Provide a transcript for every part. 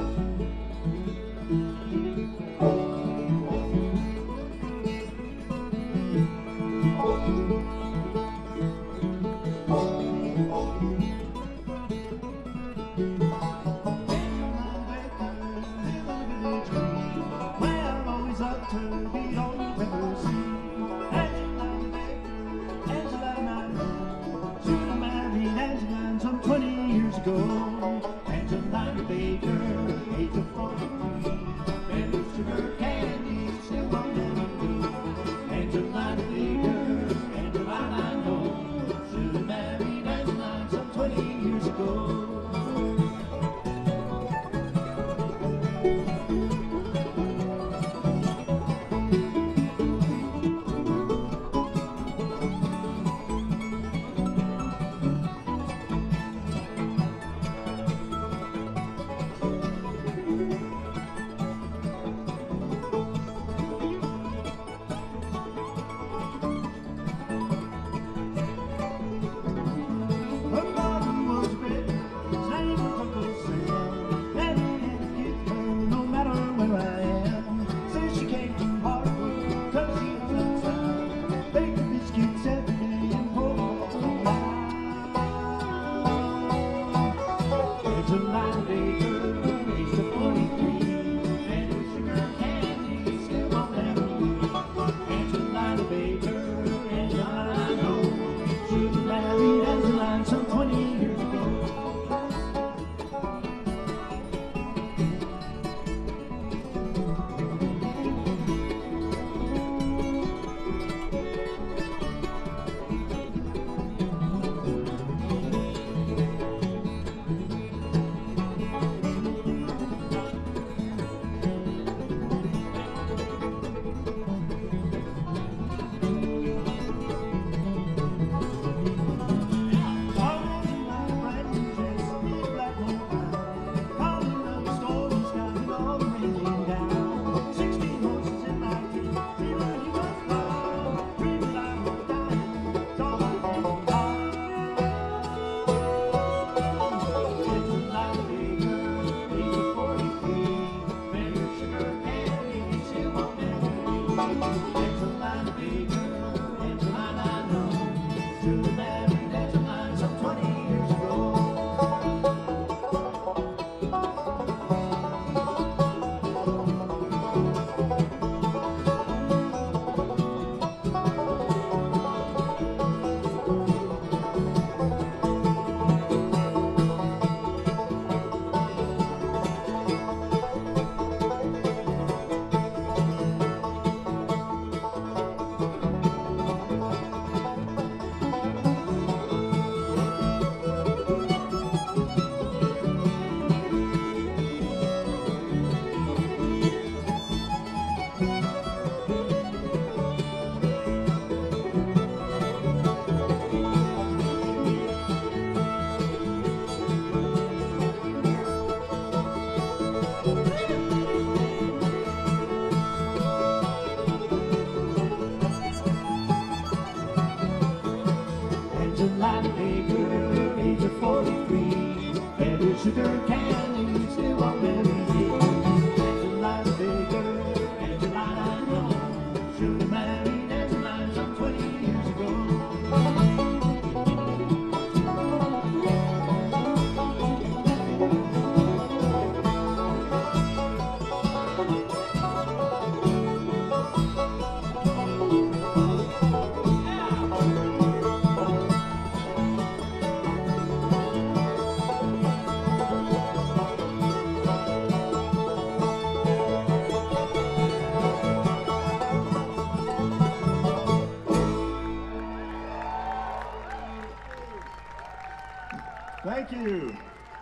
Thank you.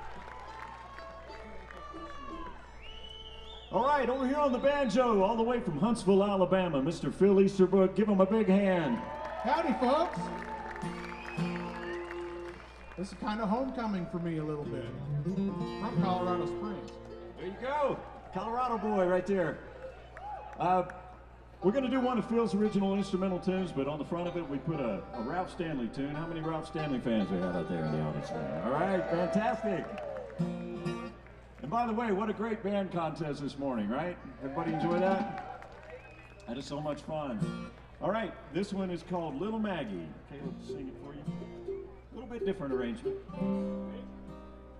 All right, over here on the banjo, all the way from Huntsville, Alabama, Mr. Phil Easterbrook. Give him a big hand. Howdy, folks. This is kind of homecoming for me a little bit. From Colorado Springs. There you go. Colorado boy right there. We're going to do one of Phil's original instrumental tunes, but on the front of it, we put a Ralph Stanley tune. How many Ralph Stanley fans we have out there in the audience there? All right, fantastic. And by the way, what a great band contest this morning, right? Everybody enjoy that? That is so much fun. All right, this one is called Little Maggie. Caleb, sing it for you. A little bit different arrangement.